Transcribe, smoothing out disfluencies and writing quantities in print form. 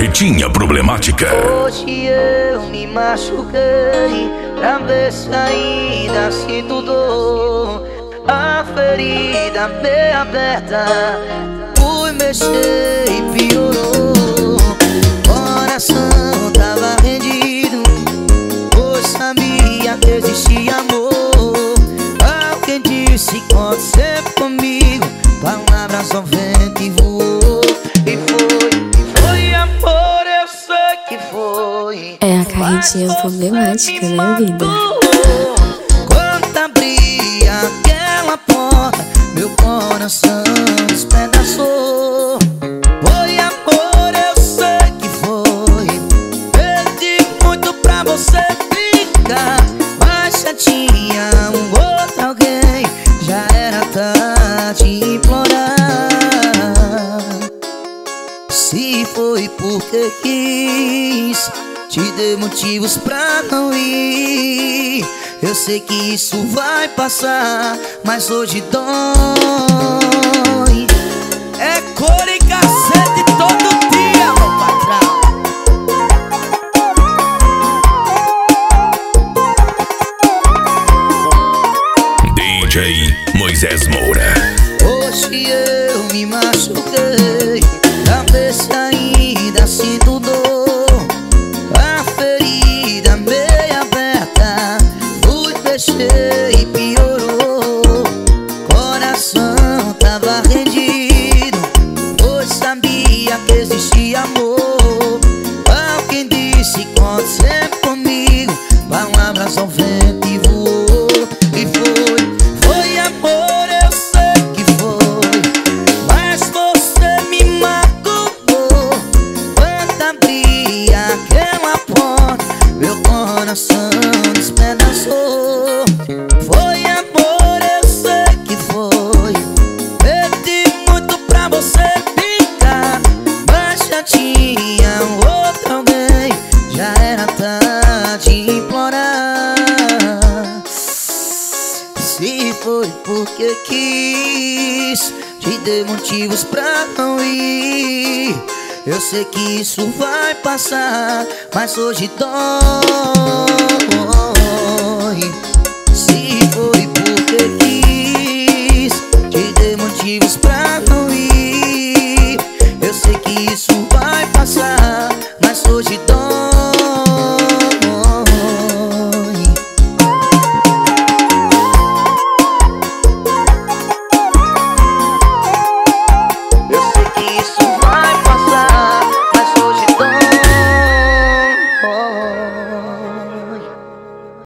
Carretinha Problemática. Hoje eu me machuquei pra ver se ainda sinto dor. A ferida meio aberta, fui mexer e piorou. Coração tava rendido, pois sabia que existia amor. Alguém disse conte sempre comigo, palavras ao vento e voou. E foi amor, eu sei que foi. É a carretinha problemática, né, vida? Quando abri aquela porta, meu coração despedaçou. Foi amor, eu sei que foi. Pedi muito pra você ficar, mas já tinha um outro alguém. Já era tarde implorar. Se foi porque quis, te dei motivos pra não ir. Eu sei que isso vai passar, mas hoje dói. É cor e cacete todo dia, meu patrão. DJ Moisés Moura. Hoje eu me machuquei pra ver se ainda sinto dor. A ferida meio aberta, fui fechei e piorou. Coração tava rendido, pois sabia que existia amor. Alguém disse conte sempre comigo, palavras ao vento e voou. E foi amor, eu sei que foi, mas você me magoou. Quando abri aquela porta, meu coração despedaçou. Foi amor, eu sei que foi. Pedi muito pra você ficar, mas já tinha outro alguém. Já era tarde implorar. Se foi porque quis, te dei motivos pra não ir. Eu sei que isso vai passar, mas hoje dói.